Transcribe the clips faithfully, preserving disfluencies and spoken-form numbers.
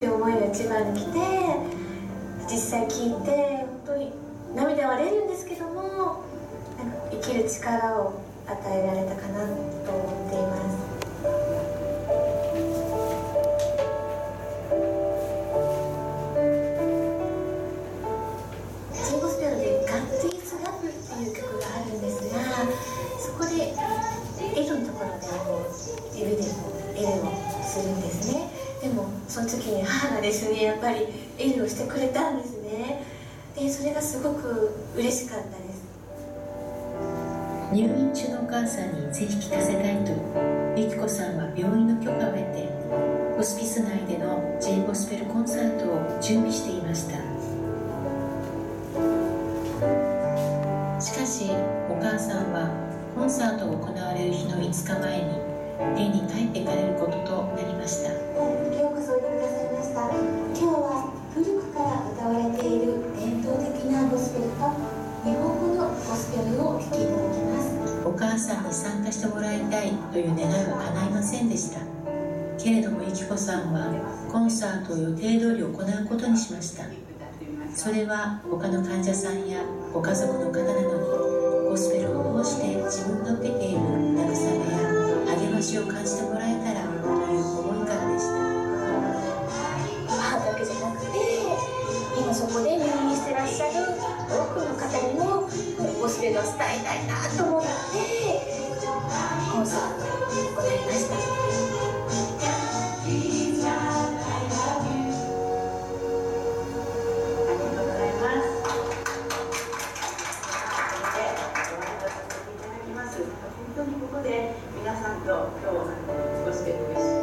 思いが一番に来て、実際聞いて本当に涙は出るんですけども、なんか生きる力を与えられたかなと思っています。ジーゴスペルで「ガッド・イズ・ラブ」っていう曲があるんですが、そこでエルのところでこう指でこうエルをするんですね。でもその時に母がですね、やっぱりエルをしてくれたんですね。でそれがすごく嬉しかったです。 入院中のお母さんにぜひ聴かせたいと、ゆきこさんは病院の許可を得てホスピス内での J ゴスペルコンサートを準備していました。しかしお母さんはコンサートが行われる日のいつかまえに家に帰ってかれることとなりました。 ようこそおいでくださいました。今日は古くから歌われている伝統的なゴスペルと日本語のゴスペルをお聴きいただきます。 お母さんに参加してもらいたいという願いは叶いませんでした。けれどもゆきこさんはコンサートを予定通り行うことにしました。それは他の患者さんやご家族の方などにゴスペルを通して自分が受けている慰めや励ましを感じてもらえたらという思いからでした。 母だけじゃなくて、今そこで入院してらっしゃる多くの方にもゴスペルを伝えたいなと思ってコンサートを行いました。 本当にここで皆さんと今日過ごしているし、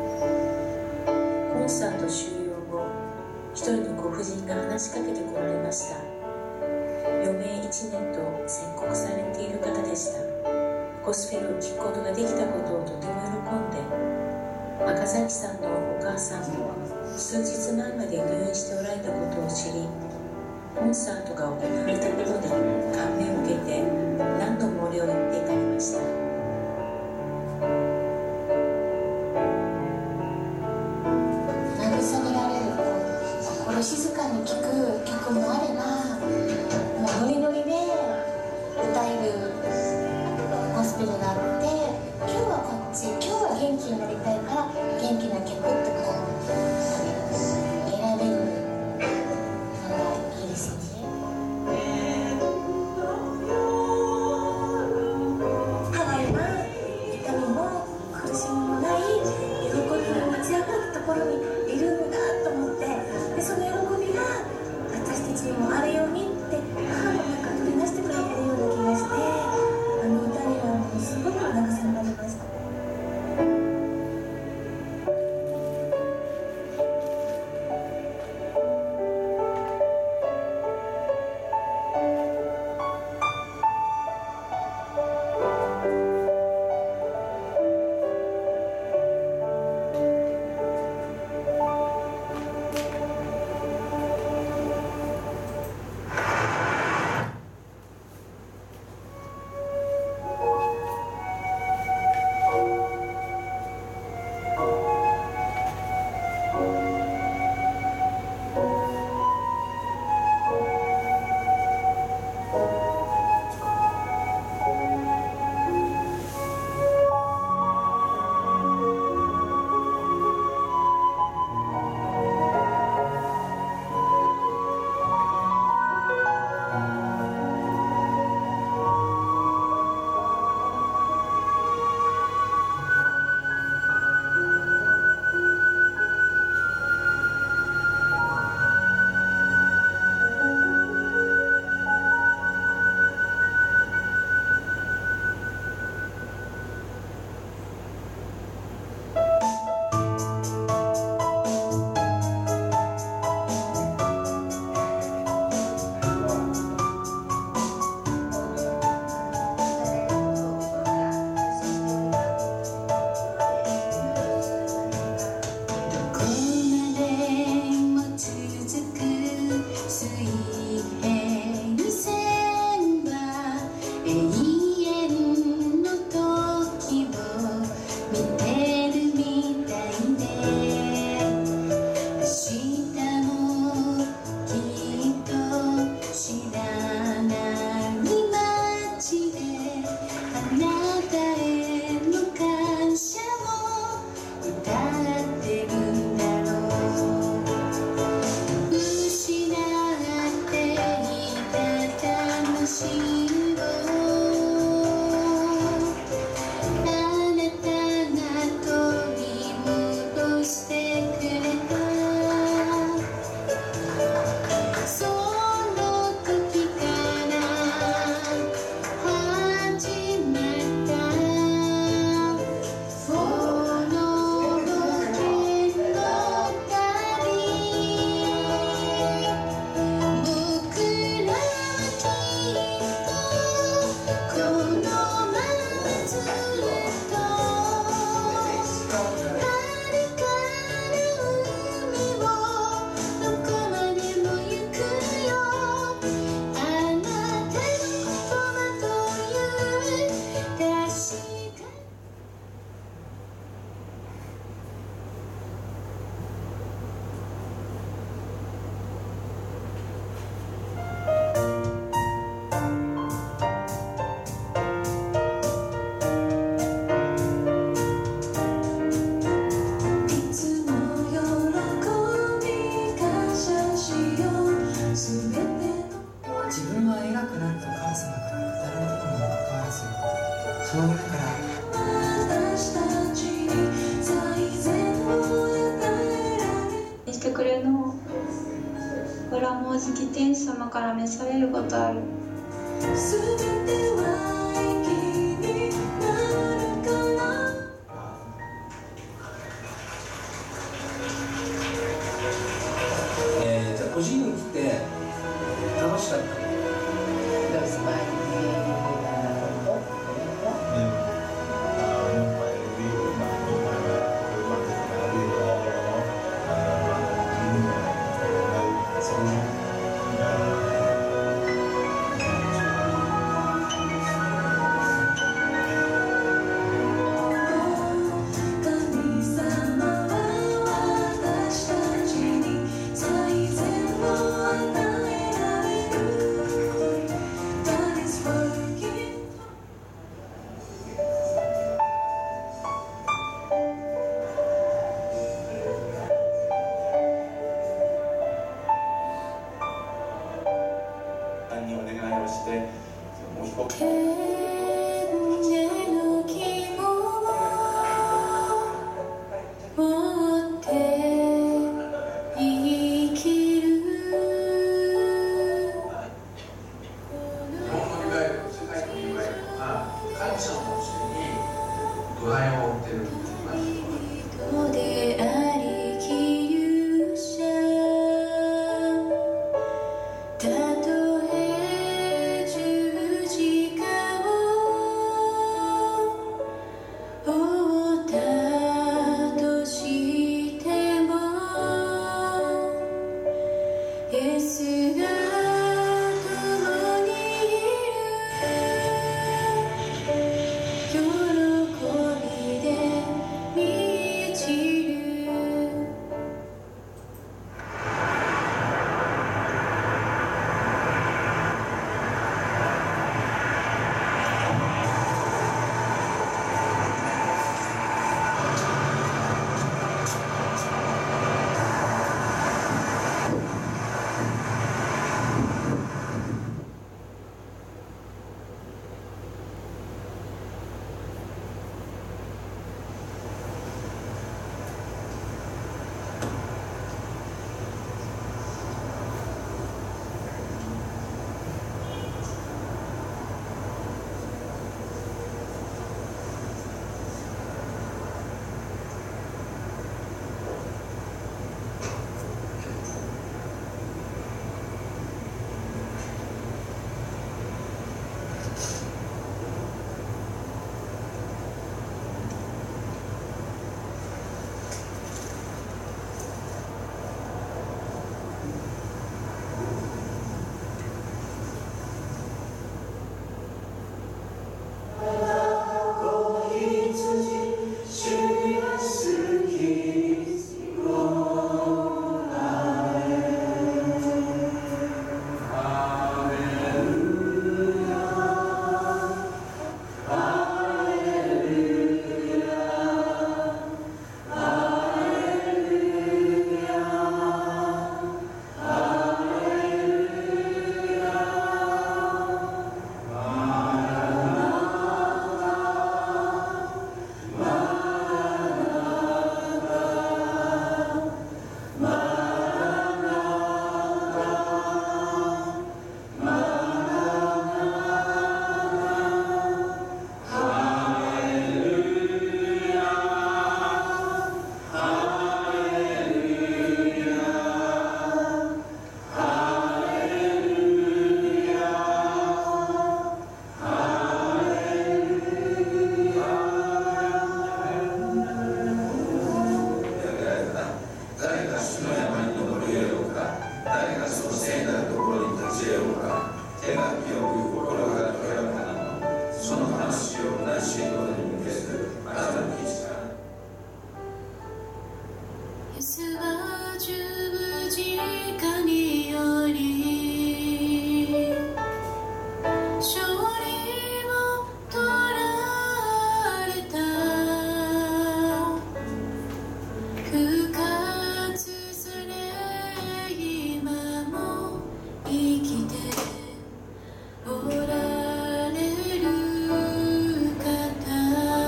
コンサート終了後、一人のご婦人が話しかけてこられました。余命いちねんと宣告されている方でした。ゴスペルを聴くことができたことをとても喜んで、赤崎さんのお母さんも数日前まで入院しておられたことを知り、コンサートが行われたことで感銘を受けて何度もお礼を言っていかれました。 慰められる、心静かに聴く曲もあれば、もうノリノリで歌えるゴスペルがあって、今日はこっち、今日は元気になりたいから元気な曲ってこう選べるのがいいですよね。ハワイは痛みも苦しみもない喜びが満ち上がったところにいるんだと思って、でその喜びが私たちにもあるようにって母の中取り出してくれてるような気がして、あの歌にはもうすごくしてくれの裏もうじき天使様から召されることある。すべては息になるから。 えー、じゃあ個人に来て楽しかった。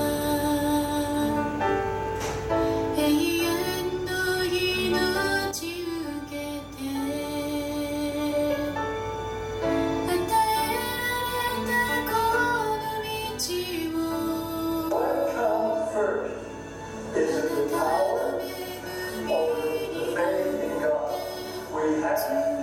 永遠の命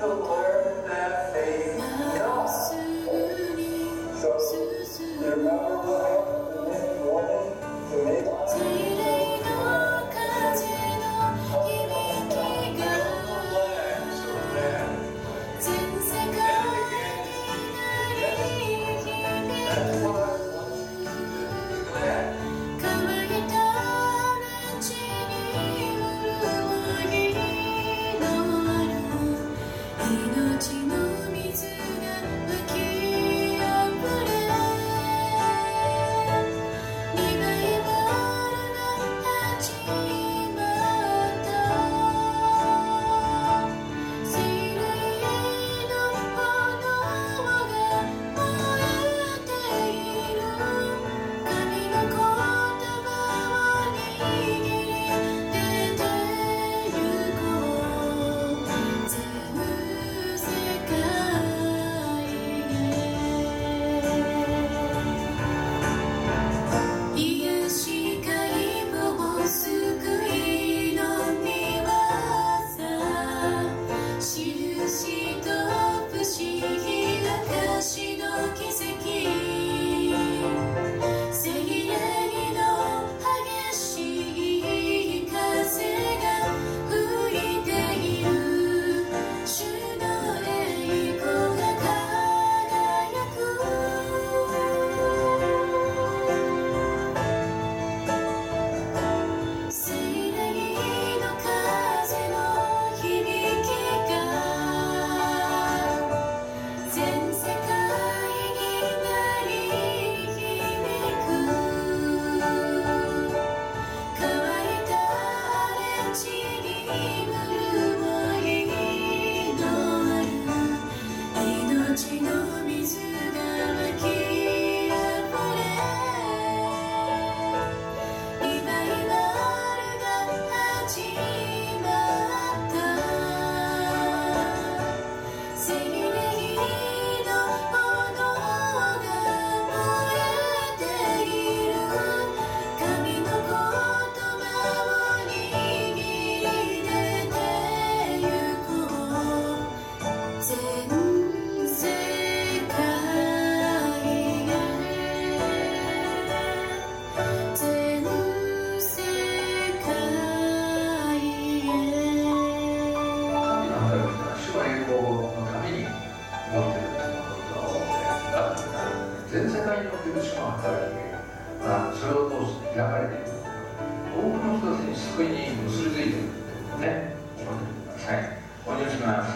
全世界における主の働きがそれを通して開かれている、多くの人たちに救いに結びついているということをね、思ってください。お願いします。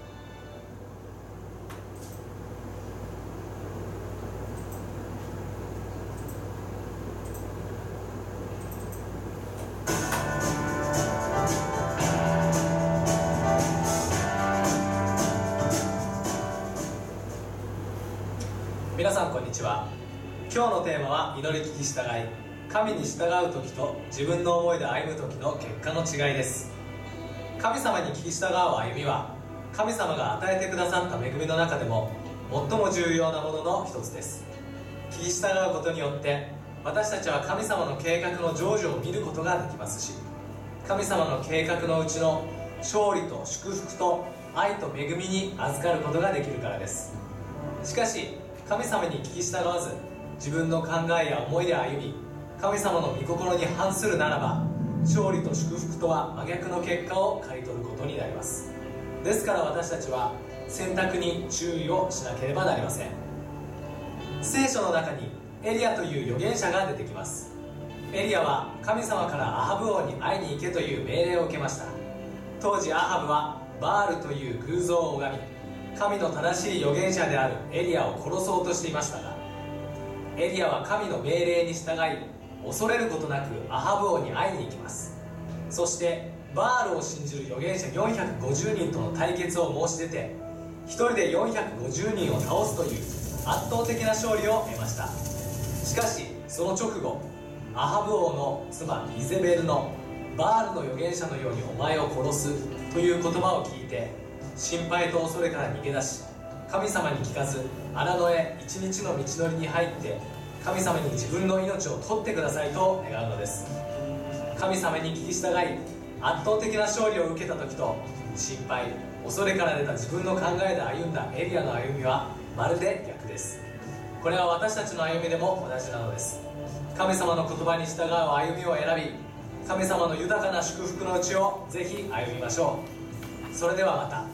皆さんこんにちは。今日のテーマは祈り聞き従い、神に従う時と自分の思いで歩む時の結果の違いです。神様に聞き従う歩みは、神様が与えてくださった恵みの中でも最も重要なものの一つです。聞き従うことによって私たちは神様の計画の成就を見ることができますし、神様の計画のうちの勝利と祝福と愛と恵みに預かることができるからです。しかし神様に聞き従わず、自分の考えや思いで歩み、神様の御心に反するならば、勝利と祝福とは真逆の結果を刈り取ることになります。ですから私たちは選択に注意をしなければなりません。聖書の中にエリアという預言者が出てきます。エリアは神様からアハブ王に会いに行けという命令を受けました。当時アハブはバールという偶像を拝み、神の正しい預言者であるエリアを殺そうとしていましたが、エリアは神の命令に従い、恐れることなくアハブ王に会いに行きます。そしてバールを信じる預言者よんひゃくごじゅうにんとの対決を申し出て、一人でよんひゃくごじゅうにんを倒すという圧倒的な勝利を得ました。しかしその直後、アハブ王の妻イゼベルのバールの預言者のようにお前を殺すという言葉を聞いて、心配と恐れから逃げ出し、神様に聞かず荒野へ一日の道のりに入って、神様に自分の命を取ってくださいと願うのです。神様に聞き従い、 圧倒的な勝利を受けた時と、心配、恐れから出た自分の考えで歩んだエリアの歩みはまるで逆です。これは私たちの歩みでも同じなのです。神様の言葉に従う歩みを選び、神様の豊かな祝福のうちをぜひ歩みましょう。それではまた。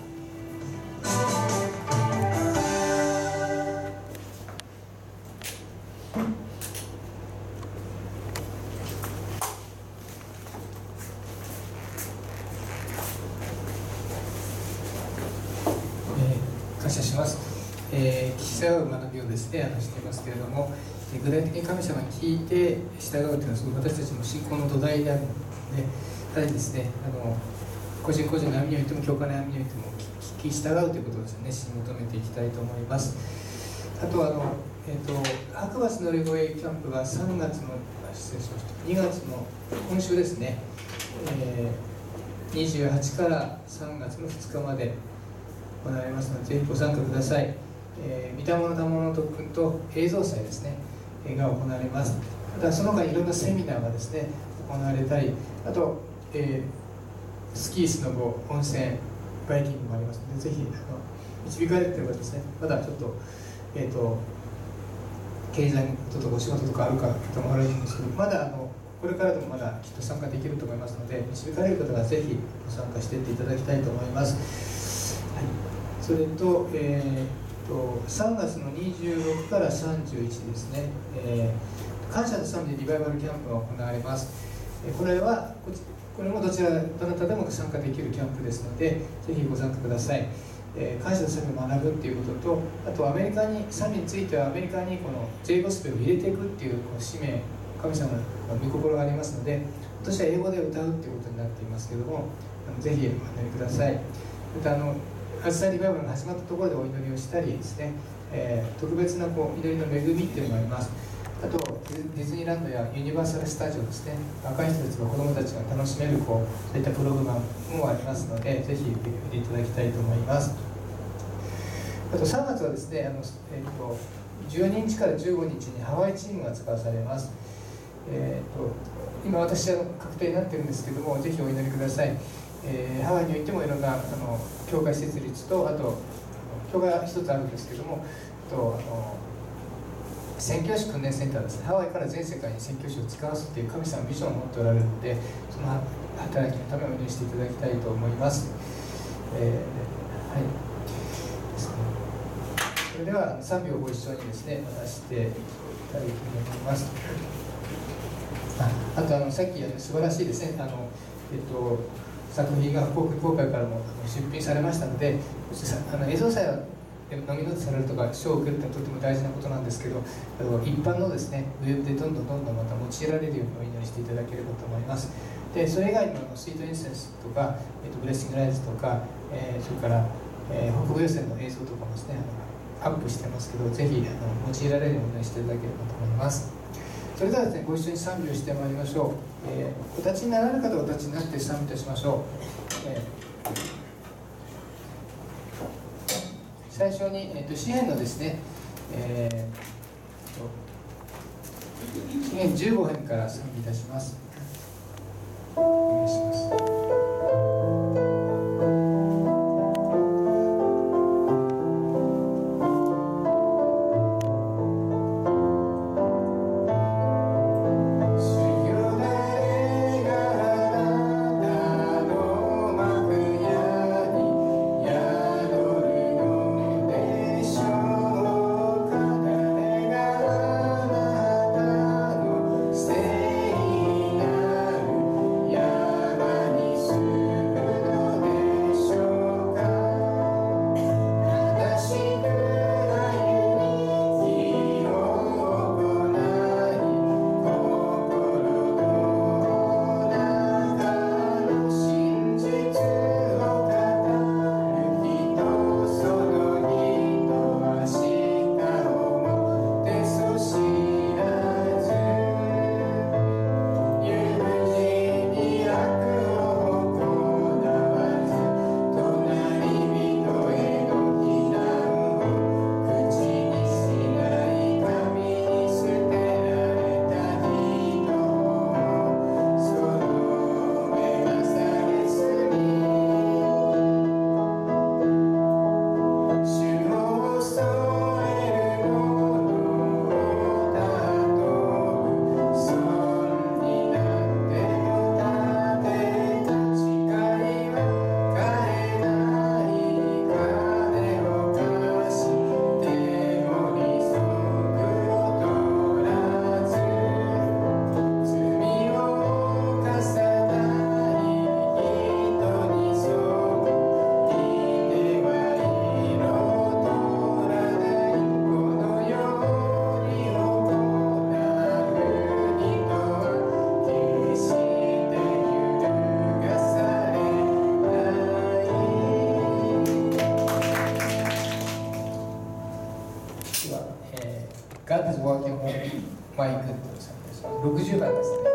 感謝します。えー、聞き従う学びをですね、あのしていますけれども、えー、具体的に神様に聞いて従うというのはすごく私たちの信仰の土台であるので、さらにですね、あの個人個人の歩みにおいても教会の歩みにおいても聞き従うということをですね、し求めていきたいと思います。あとはあの、えー、と白馬乗り越えキャンプがさんがつの失礼しましたにがつの今週ですね、えー、にじゅうはちからさんがつのふつかまで行われますので、ぜひご参加ください。えー、御霊の賜の特訓と映像祭ですね、えー、が行われます。またその他いろんなセミナーがですね行われたり、あと、えー、スキー、スノボ、温泉、バイキングもありますので、ぜひあの導かれていればですね、まだちょっと、えーと、経済のこととかお仕事とかあるかと思われるんですけど、まだあのこれからでもまだきっと参加できると思いますので、導かれる方はぜひご参加していっていただきたいと思います。はい、それと、えー、とさんがつのにじゅうろくからさんじゅういちですね、えー、感謝の賛美リバイバルキャンプが行われます。えー、これはここれもどちらどなたでも参加できるキャンプですので、ぜひご参加ください。えー、感謝の賛美を学ぶっていうことと、あとアメリカに賛美についてはアメリカにこの J ゴスペルを入れていくっていうこの使命、神様の御心がありますので、今年は英語で歌うっていうことになっていますけれども、あのぜひお祈りください。またあのあずさリバイバルが始まったところでお祈りをしたりですね、えー、特別なこう祈りの恵みっていうのがあります。あとディズニーランドやユニバーサルスタジオですね、若い人たちが子どもたちが楽しめるこうそういったプログラムもありますので、ぜひ見ていただきたいと思います。あとさんがつはですね、あの、えー、とじゅうににちからじゅうごにちにハワイチームが使わされます。えー、と今私は確定になっているんですけども、ぜひお祈りください。えー、ハワイにおいてもいろんなあの教会設立と、あと教会が一つあるんですけども、あとあの宣教師訓練センターですね、ハワイから全世界に宣教師を使わすという神様のビジョンを持っておられるので、その働きのためお祈りしていただきたいと思います。えー、はいですね、それでは賛美をご一緒にですね渡していきたいと思います。あ, あとあのさっきあの素晴らしいですね、あの、えっと、作品が福岡公開からも出品されましたので、あの映像祭はノミネートされるとか賞を受けるというのはとても大事なことなんですけど、あの一般のですねウェブでどんどんどんどんまた用いられるようにお祈りしていただければと思います。でそれ以外にもあのスイートインセンスとか、えっと、ブレッシングライズとか、えー、それから、えー、北部予選の映像とかもですねアップしてますけど、ぜひあの用いられるようにお祈りしていただければと思います。それではですね、ご一緒に賛美をしてまいりましょう。えー、お立ちになられる方はお立ちになって賛美いたしましょう。えー最初に、えー、と詩編のですね、えー、詩編じゅうご編から賛美いたします。お願いします。 聖なる山にバイクっておっしゃってました。ろくじゅうばんですね。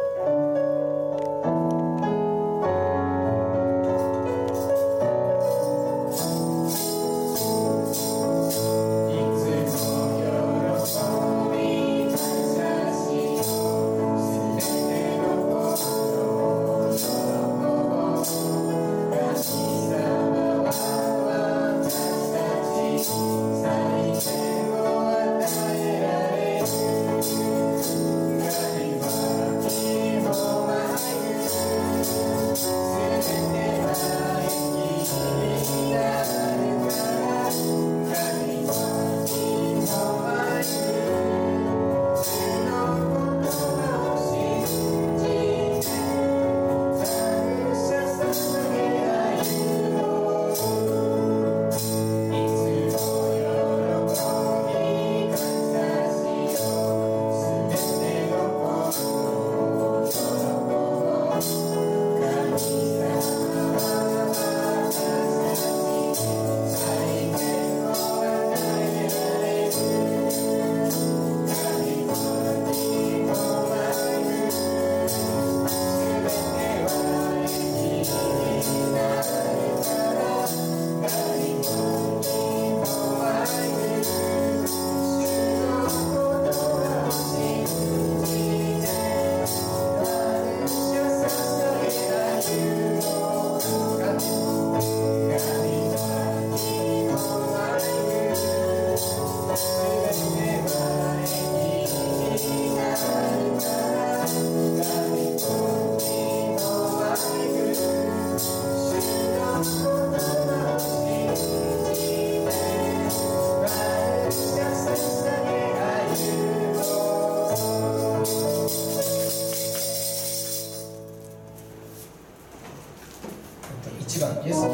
いちばんイエス。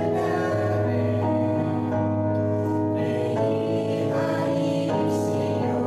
礼拝しよう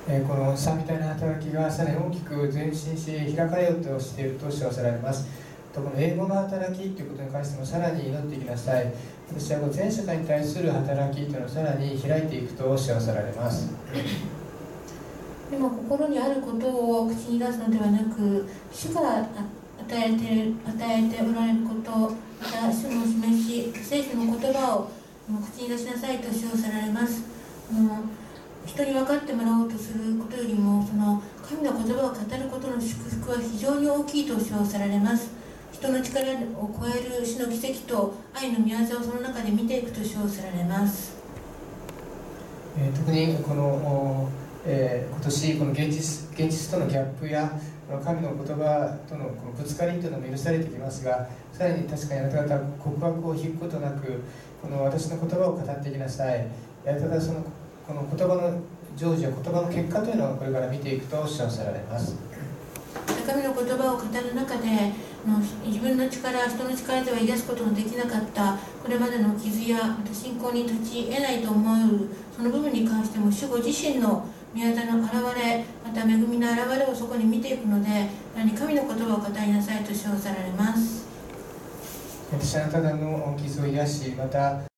えー、この三みたいな働きがさらに大きく前進し開かれようとしていると主はされます。この英語の働きということに関してもさらに祈っていきなさい。私は全社会に対する働きというのをさらに開いていくと主はされます。 でも心にあることを口に出すのではなく、主から与えて、与えておられること、また主の示し、聖書の言葉を口に出しなさいと主をされます。人に分かってもらおうとすることよりも、その神の言葉を語ることの祝福は非常に大きいと主をされます。人の力を超える主の奇跡と愛の御業をその中で見ていくと称されます。 えー、特にこの、えー、今年この現実、現実とのギャップやこの神の言葉とのこのぶつかりというのも許されてきますが、さらに確かにあなた方は告白を引くことなく、この私の言葉を語っていきなさい。ただそのこの言葉の成就や言葉の結果というのはこれから見ていくと主はされます。 神の言葉を語る中で、自分の力、人の力では癒すことのできなかったこれまでの傷やまた信仰に立ち得ないと思うその部分に関しても、主ご自身の御業の現れ、また恵みの現れをそこに見ていくので、何神の言葉を語りなさいと称されます。 私はあなた方の傷を癒し、また